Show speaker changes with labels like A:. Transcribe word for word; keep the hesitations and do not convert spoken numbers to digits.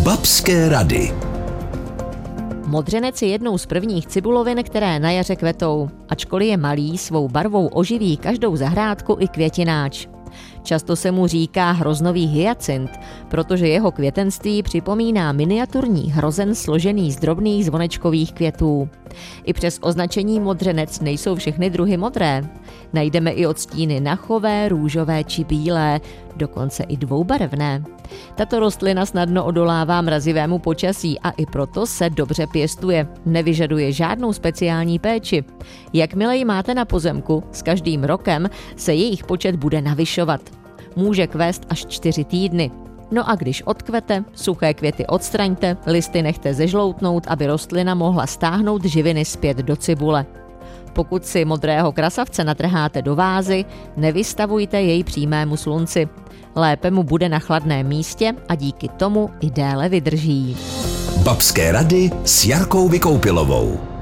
A: Babské rady.
B: Modřenec je jednou z prvních cibulovin, které na jaře kvetou. Ačkoliv je malý, svou barvou oživí každou zahrádku i květináč. Často se mu říká hroznový hyacint, protože jeho květenství připomíná miniaturní hrozen složený z drobných zvonečkových květů. I přes označení modřenec nejsou všechny druhy modré. Najdeme i odstíny nachové, růžové či bílé, dokonce i dvoubarevné. Tato rostlina snadno odolává mrazivému počasí a i proto se dobře pěstuje. Nevyžaduje žádnou speciální péči. Jakmile ji máte na pozemku, s každým rokem se jejich počet bude navyšovat. Může kvést až čtyři týdny. No a když odkvete, suché květy odstraňte, listy nechte zežloutnout, aby rostlina mohla stáhnout živiny zpět do cibule. Pokud si modrého krasavce natrháte do vázy, nevystavujte jej přímému slunci. Lépe mu bude na chladném místě a díky tomu i déle vydrží.
A: Babské rady s Jarkou Vykoupilovou.